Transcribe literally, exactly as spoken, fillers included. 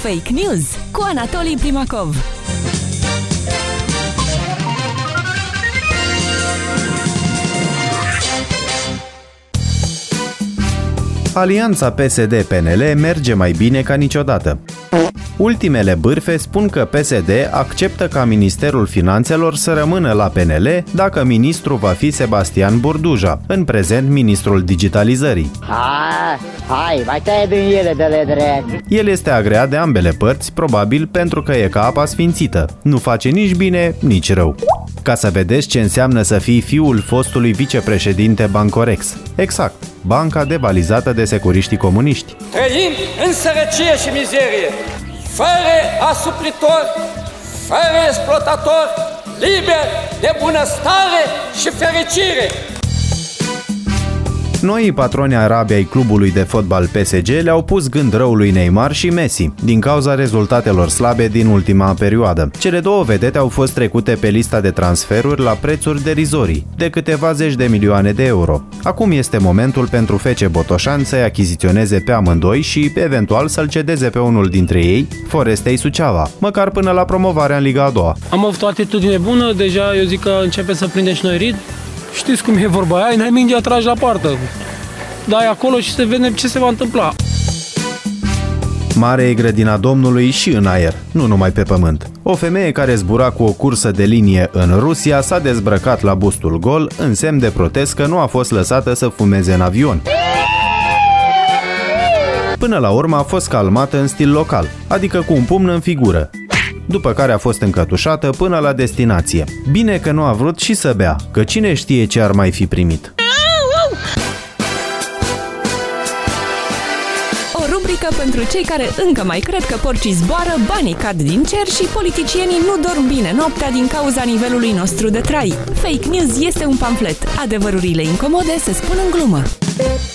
Fake News cu Anatolii Primakov. Alianța P S D P N L merge mai bine ca niciodată. Ultimele bârfe spun că P S D acceptă ca Ministerul Finanțelor să rămână la P N L dacă ministru va fi Sebastian Burduja, în prezent ministrul digitalizării. Ah, hai, mai taie din ele de le drept. El este agreat de ambele părți, probabil pentru că e ca apa sfințită. Nu face nici bine, nici rău. Ca să vedeți ce înseamnă să fii fiul fostului vicepreședinte Bancorex. Exact, banca devalizată de securiștii comuniști. Trăim în sărăcie și mizerie, fără asupritor, fără exploatator, liber de bunăstare și fericire. Noii patroni arabi ai clubului de fotbal P S G le-au pus gând rău lui Neymar și Messi, din cauza rezultatelor slabe din ultima perioadă. Cele două vedete au fost trecute pe lista de transferuri la prețuri derizorii, de câteva zeci de milioane de euro. Acum este momentul pentru F C Botoșani să-i achiziționeze pe amândoi și, eventual, să-l cedeze pe unul dintre ei, Forestei Suceava, măcar până la promovarea în Liga a doua. Am avut o atitudine bună, deja eu zic că începe să prindem și noi ritm. Știți cum e vorba aia, n-ai mingea tragi la poartă. Dai acolo și să vedem ce se va întâmpla. Mare e grădina Domnului și în aer, nu numai pe pământ. O femeie care zbura cu o cursă de linie în Rusia s-a dezbrăcat la bustul gol în semn de protest că nu a fost lăsată să fumeze în avion. Până la urmă a fost calmată în stil local, adică cu un pumn în figură, după care a fost încătușată până la destinație. Bine că nu a vrut și să bea, că cine știe ce ar mai fi primit. O rubrică pentru cei care încă mai cred că porcii zboară, banii cad din cer și politicienii nu dorm bine noaptea din cauza nivelului nostru de trai. Fake News este un pamflet. Adevărurile incomode se spun în glumă.